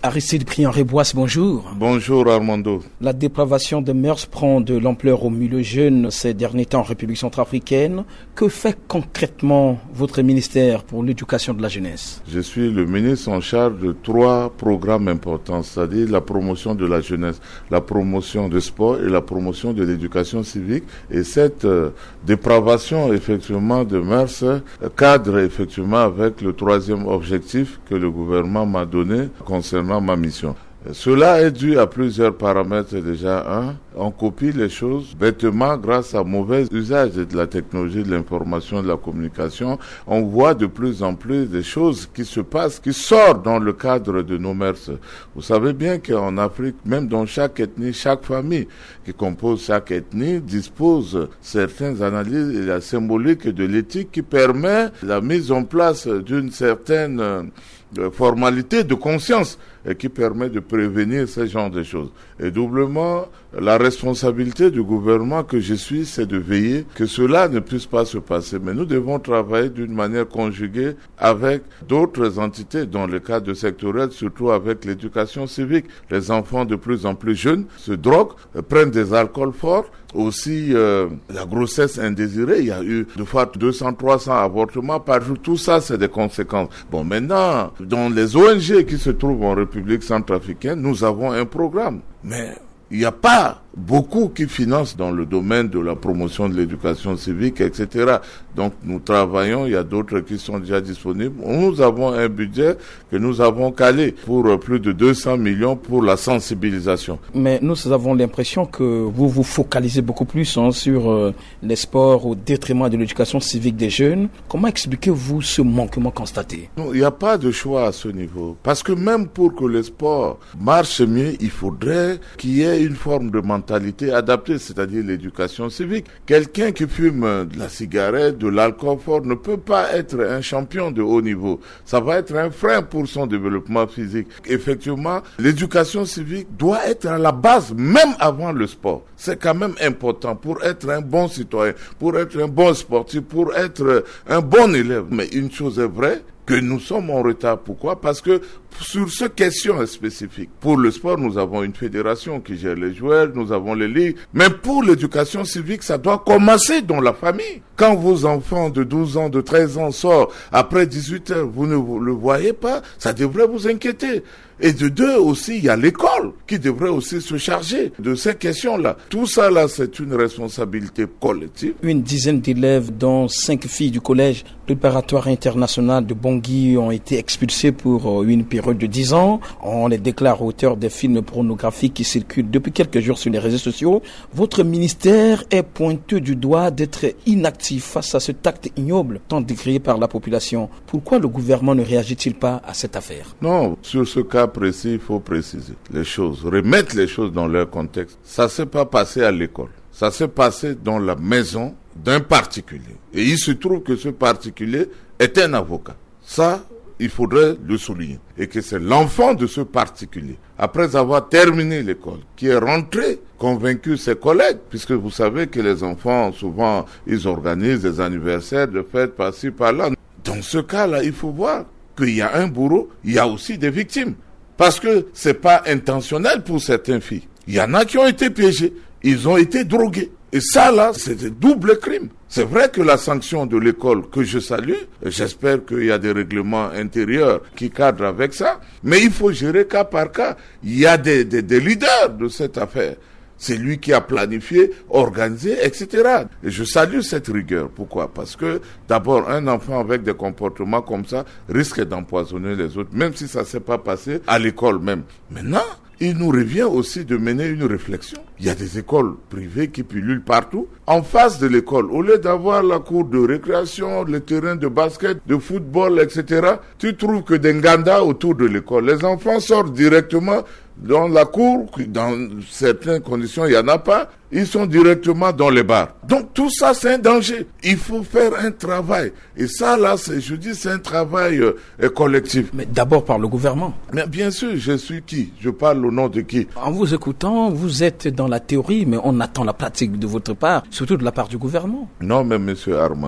Aristide Priant-Réboisse, bonjour. Bonjour Armando. La dépravation des mœurs prend de l'ampleur au milieu jeune ces derniers temps en République centrafricaine. Que fait concrètement votre ministère pour l'éducation de la jeunesse? Je suis le ministre en charge de 3 programmes importants, c'est-à-dire la promotion de la jeunesse, la promotion du sport et la promotion de l'éducation civique. Et cette dépravation effectivement de mœurs cadre effectivement avec le 3e objectif que le gouvernement m'a donné concernant ma mission. Cela est dû à plusieurs paramètres déjà. On copie les choses bêtement grâce à mauvais usage de la technologie de l'information et de la communication. On voit de plus en plus des choses qui se passent, qui sortent dans le cadre de nos mœurs. Vous savez bien qu'en Afrique, même dans chaque ethnie, chaque famille qui compose chaque ethnie dispose certaines analyses et la symbolique de l'éthique qui permet la mise en place d'une certaine formalité de conscience et qui permet de prévenir ce genre de choses. Et doublement, la responsabilité du gouvernement que je suis, c'est de veiller que cela ne puisse pas se passer. Mais nous devons travailler d'une manière conjuguée avec d'autres entités dans le cadre sectoriel, surtout avec l'éducation civique. Les enfants de plus en plus jeunes se droguent, prennent des alcools forts. Aussi, la grossesse indésirée, il y a eu de fois 200-300 avortements par jour. Tout ça, c'est des conséquences. Bon, maintenant, dans les ONG qui se trouvent en République centrafricaine, nous avons un programme. Mais il n'y a pas beaucoup qui financent dans le domaine de la promotion de l'éducation civique, etc. Donc nous travaillons, il y a d'autres qui sont déjà disponibles. Nous avons un budget que nous avons calé pour plus de 200 millions pour la sensibilisation. Mais nous avons l'impression que vous vous focalisez beaucoup plus sur les sports au détriment de l'éducation civique des jeunes. Comment expliquez-vous ce manquement constaté? Non, il n'y a pas de choix à ce niveau. Parce que même pour que le sport marche mieux, il faudrait qu'il y ait une forme de mentalité adaptée, c'est-à-dire l'éducation civique. Quelqu'un qui fume de la cigarette, de l'alcool fort, ne peut pas être un champion de haut niveau. Ça va être un frein pour son développement physique. Effectivement, l'éducation civique doit être à la base, même avant le sport. C'est quand même important pour être un bon citoyen, pour être un bon sportif, pour être un bon élève. Mais une chose est vraie, que nous sommes en retard. Pourquoi? Parce que sur ces questions spécifiques, pour le sport, nous avons une fédération qui gère les joueurs, nous avons les ligues. Mais pour l'éducation civique, ça doit commencer dans la famille. Quand vos enfants de 12 ans, de 13 ans sortent après 18 heures, vous ne le voyez pas, ça devrait vous inquiéter. Et de 2 aussi, il y a l'école qui devrait aussi se charger de ces questions-là. Tout ça, là, c'est une responsabilité collective. Une dizaine d'élèves, dont 5 filles du collège préparatoire international de Bangui, ont été expulsés pour une période de 10 ans. On les déclare auteurs des films pornographiques qui circulent depuis quelques jours sur les réseaux sociaux. Votre ministère est pointé du doigt d'être inactif face à cet acte ignoble, tant décrié par la population. Pourquoi le gouvernement ne réagit-il pas à cette affaire? Non, sur ce cas précis, il faut préciser les choses, remettre les choses dans leur contexte. Ça ne s'est pas passé à l'école. Ça s'est passé dans la maison d'un particulier. Et il se trouve que ce particulier est un avocat. Ça, il faudrait le souligner. Et que c'est l'enfant de ce particulier, après avoir terminé l'école, qui est rentré, convaincu ses collègues, puisque vous savez que les enfants, souvent, ils organisent des anniversaires de fêtes par-ci, par-là. Dans ce cas-là, il faut voir qu'il y a un bourreau, il y a aussi des victimes. Parce que c'est pas intentionnel pour certaines filles. Il y en a qui ont été piégés. Ils ont été drogués. Et ça, là, c'est un double crime. C'est vrai que la sanction de l'école, que je salue, j'espère qu'il y a des règlements intérieurs qui cadrent avec ça, mais il faut gérer cas par cas. Il y a des leaders de cette affaire. C'est lui qui a planifié, organisé, etc. Et je salue cette rigueur. Pourquoi? Parce que, d'abord, un enfant avec des comportements comme ça risque d'empoisonner les autres, même si ça ne s'est pas passé à l'école même. Maintenant, il nous revient aussi de mener une réflexion. Il y a des écoles privées qui pullulent partout. En face de l'école, au lieu d'avoir la cour de récréation, le terrain de basket, de football, etc., tu trouves que des ngandas autour de l'école. Les enfants sortent directement dans la cour, dans certaines conditions, il n'y en a pas, ils sont directement dans les bars. Donc tout ça, c'est un danger. Il faut faire un travail. Et ça, là, c'est un travail collectif. Mais d'abord par le gouvernement. Mais bien sûr, je suis qui? Je parle au nom de qui? En vous écoutant, vous êtes dans la théorie, mais on attend la pratique de votre part, surtout de la part du gouvernement. Non, mais monsieur Armando,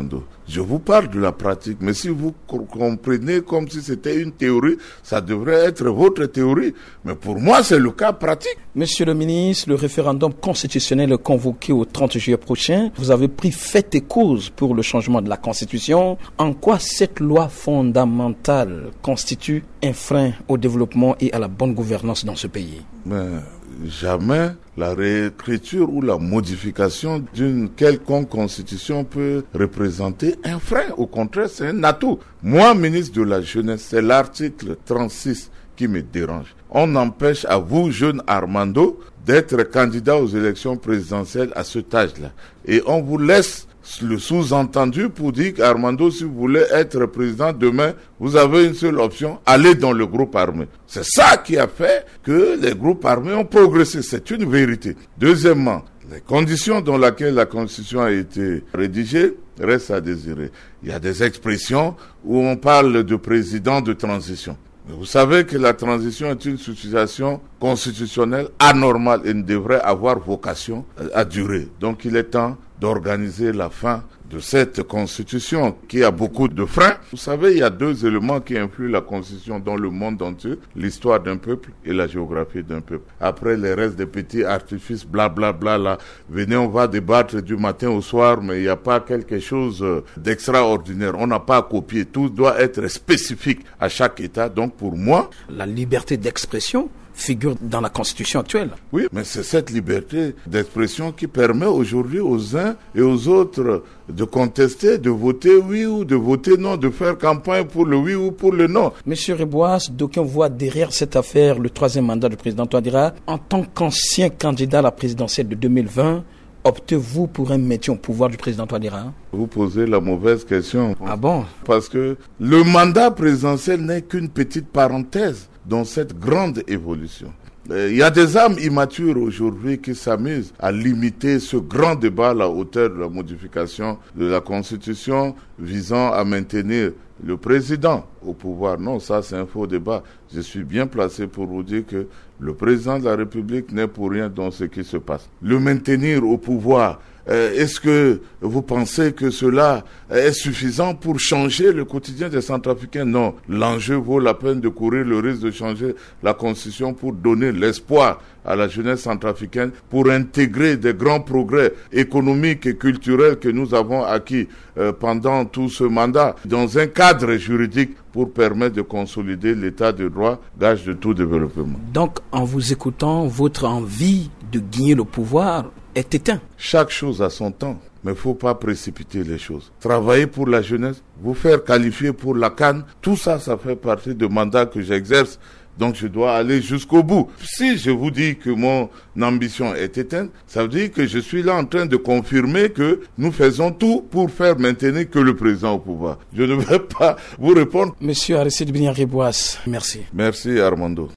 Je vous parle de la pratique. Mais si vous comprenez comme si c'était une théorie, ça devrait être votre théorie. Mais pour moi, c'est le cas pratique. Monsieur le ministre, le référendum constitutionnel convoqué au 30 juillet prochain, vous avez pris fait et cause pour le changement de la Constitution. En quoi cette loi fondamentale constitue un frein au développement et à la bonne gouvernance dans ce pays? Mais jamais la réécriture ou la modification d'une quelconque constitution peut représenter un frein. Au contraire, c'est un atout. Moi, ministre de la Jeunesse, c'est l'article 36 qui me dérange. On empêche à vous, jeune Armando, d'être candidat aux élections présidentielles à cet âge-là. Et on vous laisse le sous-entendu pour dire qu'Armando, si vous voulez être président demain, vous avez une seule option, aller dans le groupe armé. C'est ça qui a fait que les groupes armés ont progressé. C'est une vérité. Deuxièmement, les conditions dans lesquelles la Constitution a été rédigée restent à désirer. Il y a des expressions où on parle de président de transition. Mais vous savez que la transition est une situation constitutionnelle anormale et ne devrait avoir vocation à durer. Donc il est temps d'organiser la fin de cette constitution qui a beaucoup de freins. Vous savez, il y a deux éléments qui influent la constitution dans le monde entier, l'histoire d'un peuple et la géographie d'un peuple. Après, les restes des petits artifices, blablabla, là, venez, on va débattre du matin au soir, mais il n'y a pas quelque chose d'extraordinaire. On n'a pas à copier. Tout doit être spécifique à chaque État. Donc, pour moi, la liberté d'expression figure dans la Constitution actuelle. Oui, mais c'est cette liberté d'expression qui permet aujourd'hui aux uns et aux autres de contester, de voter oui ou de voter non, de faire campagne pour le oui ou pour le non. Monsieur Rebois, d'aucuns voient derrière cette affaire le troisième mandat du président Touadéra. En tant qu'ancien candidat à la présidentielle de 2020, optez-vous pour un maintien au pouvoir du président Touadéra? Vous posez la mauvaise question. Ah bon? Parce que le mandat présidentiel n'est qu'une petite parenthèse dans cette grande évolution. Il y a des âmes immatures aujourd'hui qui s'amusent à limiter ce grand débat à la hauteur de la modification de la Constitution visant à maintenir le président au pouvoir. Non, ça c'est un faux débat. Je suis bien placé pour vous dire que le président de la République n'est pour rien dans ce qui se passe. Le maintenir au pouvoir, est-ce que vous pensez que cela est suffisant pour changer le quotidien des Centrafricains? Non. L'enjeu vaut la peine de courir le risque de changer la Constitution pour donner l'espoir à la jeunesse centrafricaine, pour intégrer des grands progrès économiques et culturels que nous avons acquis pendant tout ce mandat dans un cadre juridique pour permettre de consolider l'état de droit, gage de tout développement. Donc, en vous écoutant, votre envie de gagner le pouvoir est éteinte. Chaque chose a son temps, mais il ne faut pas précipiter les choses. Travailler pour la jeunesse, vous faire qualifier pour la CAN, tout ça, ça fait partie du mandat que j'exerce. Donc je dois aller jusqu'au bout. Si je vous dis que mon ambition est éteinte, ça veut dire que je suis là en train de confirmer que nous faisons tout pour faire maintenir que le président au pouvoir. Je ne vais pas vous répondre. Monsieur Aristide Binian Rebois, merci. Merci Armando.